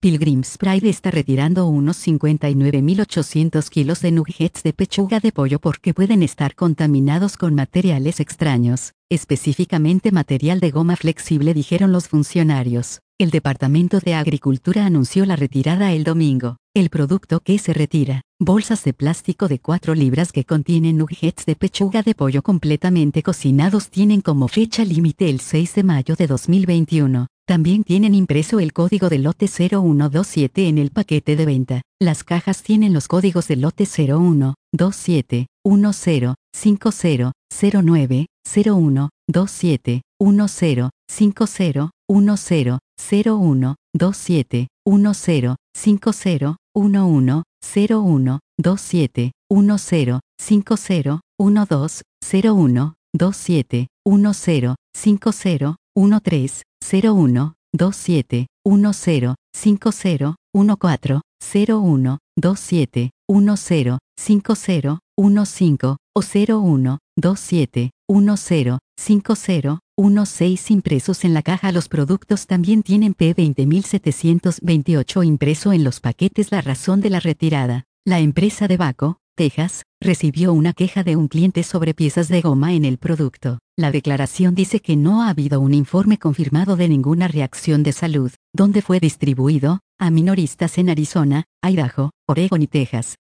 Pilgrim's Pride está retirando unos 59.800 kilos de nuggets de pechuga de pollo porque pueden estar contaminados con materiales extraños, específicamente material de goma flexible, dijeron los funcionarios. El Departamento de Agricultura anunció la retirada el domingo. El producto que se retira, bolsas de plástico de 4 libras que contienen nuggets de pechuga de pollo completamente cocinados, tienen como fecha límite el 6 de mayo de 2021. También tienen impreso el código de lote 0127 en el paquete de venta. Las cajas tienen los códigos de lote 01, 27, 10, 50, 09, 01, 27, 10, 50, 10, 01, 27, 10, 50, 11, 01, 27, 10, 50, 12, 01, 27, 10, 50, 13, 01, 27, 10, 50, 14, 01, 27, 10, 50, 15 o 01, 27, 10, 50, 16 impresos en la caja. Los productos también tienen P20728 impreso en los paquetes. La razón de la retirada: la empresa de Waco, Texas, recibió una queja de un cliente sobre piezas de goma en el producto. La declaración dice que no ha habido un informe confirmado de ninguna reacción de salud, donde fue distribuido a minoristas en Arizona, Idaho, Oregón y Texas.